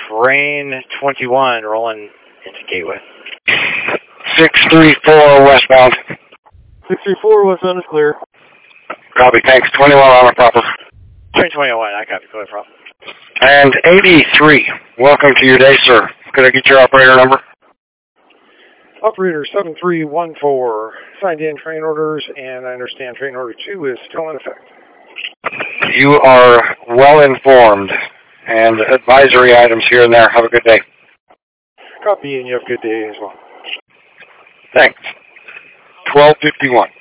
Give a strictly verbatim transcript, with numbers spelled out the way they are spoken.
train twenty-one rolling into Gateway. six three four westbound. six three four westbound is clear. Copy, thanks. twenty-one on the proper. Train twenty-one, I copy, clear problem. And eighty-three, welcome to your day, sir. Could I get your operator number? Operator seven three one four, signed in train orders, and I understand train order two is still in effect. You are well informed, and advisory items here and there. Have a good day. Copy, and you have a good day as well. Thanks. twelve fifty-one.